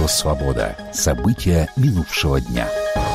Радио «Свобода». События минувшего дня.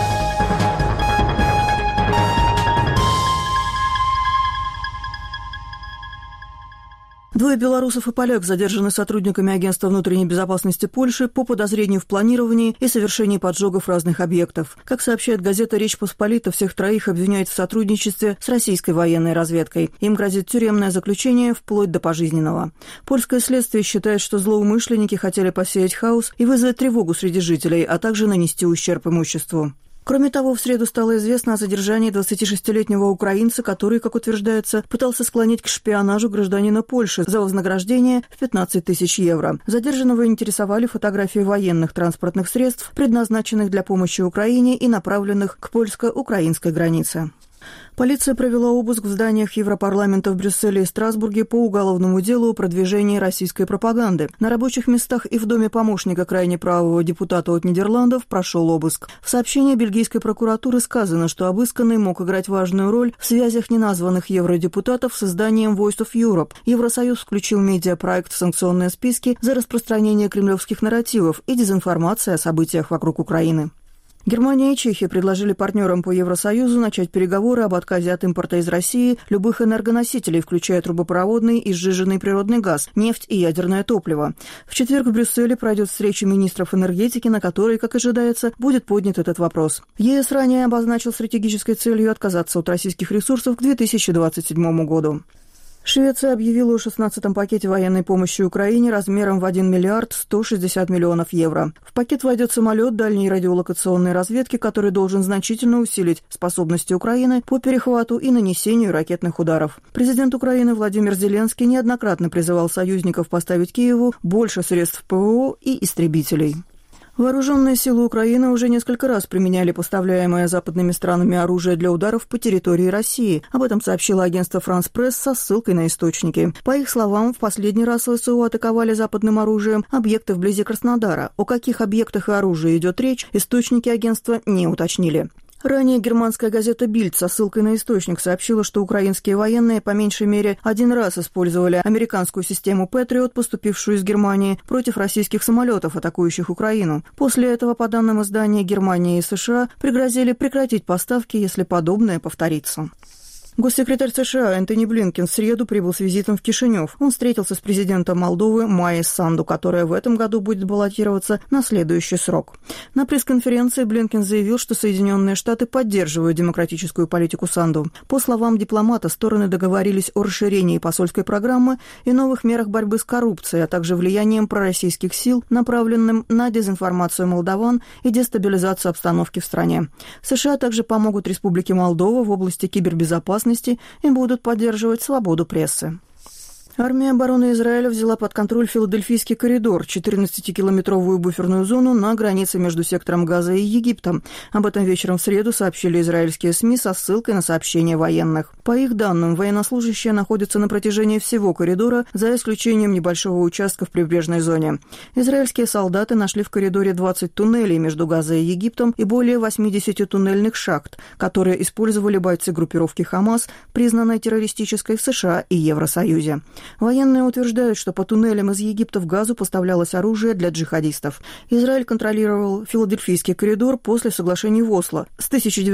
Двое белорусов и поляк задержаны сотрудниками Агентства внутренней безопасности Польши по подозрению в планировании и совершении поджогов разных объектов. Как сообщает газета «Речь Посполита», всех троих обвиняют в сотрудничестве с российской военной разведкой. Им грозит тюремное заключение вплоть до пожизненного. Польское следствие считает, что злоумышленники хотели посеять хаос и вызвать тревогу среди жителей, а также нанести ущерб имуществу. Кроме того, в среду стало известно о задержании 26-летнего украинца, который, как утверждается, пытался склонить к шпионажу гражданина Польши за вознаграждение в 15 тысяч евро. Задержанного интересовали фотографии военных транспортных средств, предназначенных для помощи Украине и направленных к польско-украинской границе. Полиция провела обыск в зданиях Европарламента в Брюсселе и Страсбурге по уголовному делу о продвижении российской пропаганды. На рабочих местах и в доме помощника крайне правого депутата от Нидерландов прошел обыск. В сообщении бельгийской прокуратуры сказано, что обысканный мог играть важную роль в связях неназванных евродепутатов с изданием Voice of Europe. Евросоюз включил медиапроект в санкционные списки за распространение кремлевских нарративов и дезинформации о событиях вокруг Украины. Германия и Чехия предложили партнерам по Евросоюзу начать переговоры об отказе от импорта из России любых энергоносителей, включая трубопроводный и сжиженный природный газ, нефть и ядерное топливо. В четверг в Брюсселе пройдет встреча министров энергетики, на которой, как ожидается, будет поднят этот вопрос. ЕС ранее обозначил стратегической целью отказаться от российских ресурсов к 2027 году. Швеция объявила о 16-м пакете военной помощи Украине размером в 1 миллиард 160 миллионов евро. В пакет войдет самолет дальней радиолокационной разведки, который должен значительно усилить способности Украины по перехвату и нанесению ракетных ударов. Президент Украины Владимир Зеленский неоднократно призывал союзников поставить Киеву больше средств ПВО и истребителей. Вооруженные силы Украины уже несколько раз применяли поставляемое западными странами оружие для ударов по территории России. Об этом сообщило агентство «Франс Пресс» со ссылкой на источники. По их словам, в последний раз ВСУ атаковали западным оружием объекты вблизи Краснодара. О каких объектах и оружии идет речь, источники агентства не уточнили. Ранее германская газета «Бильд» со ссылкой на источник сообщила, что украинские военные по меньшей мере один раз использовали американскую систему «Патриот», поступившую из Германии, против российских самолетов, атакующих Украину. После этого, по данным издания, Германия и США пригрозили прекратить поставки, если подобное повторится. Госсекретарь США Энтони Блинкен в среду прибыл с визитом в Кишинев. Он встретился с президентом Молдовы Майей Санду, которая в этом году будет баллотироваться на следующий срок. На пресс-конференции Блинкен заявил, что Соединенные Штаты поддерживают демократическую политику Санду. По словам дипломата, стороны договорились о расширении посольской программы и новых мерах борьбы с коррупцией, а также влиянием пророссийских сил, направленным на дезинформацию молдаван и дестабилизацию обстановки в стране. США также помогут Республике Молдова в области кибербезопасности и будут поддерживать свободу прессы. Армия обороны Израиля взяла под контроль Филадельфийский коридор, 14-километровую буферную зону на границе между сектором Газа и Египтом. Об этом вечером в среду сообщили израильские СМИ со ссылкой на сообщения военных. По их данным, военнослужащие находятся на протяжении всего коридора, за исключением небольшого участка в прибрежной зоне. Израильские солдаты нашли в коридоре 20 туннелей между Газой и Египтом и более 80 туннельных шахт, которые использовали бойцы группировки «Хамас», признанной террористической в США и Евросоюзе. Военные утверждают, что по туннелям из Египта в Газу поставлялось оружие для джихадистов. Израиль контролировал Филадельфийский коридор после соглашений в Осло с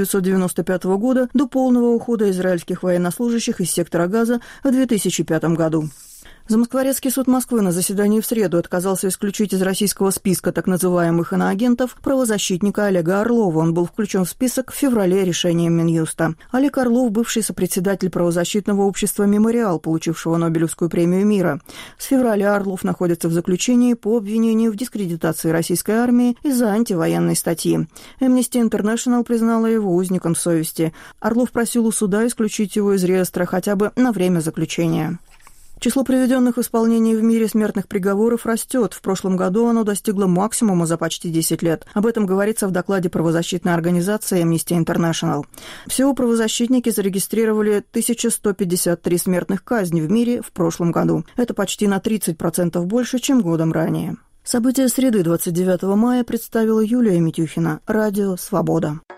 1995 года до полного ухода израильских военнослужащих из сектора Газа в 2005 году. Замоскворецкий суд Москвы на заседании в среду отказался исключить из российского списка так называемых иноагентов правозащитника Олега Орлова. Он был включен в список в феврале решением Минюста. Олег Орлов – бывший сопредседатель правозащитного общества «Мемориал», получившего Нобелевскую премию мира. С февраля Орлов находится в заключении по обвинению в дискредитации российской армии из-за антивоенной статьи. Amnesty International признала его узником совести. Орлов просил у суда исключить его из реестра хотя бы на время заключения. Число приведенных в исполнение в мире смертных приговоров растет. В прошлом году оно достигло максимума за почти 10 лет. Об этом говорится в докладе правозащитной организации Amnesty International. Всего правозащитники зарегистрировали 1153 смертных казни в мире в прошлом году. Это почти на 30% больше, чем годом ранее. События среды 29 мая представила Юлия Митюхина. Радио «Свобода».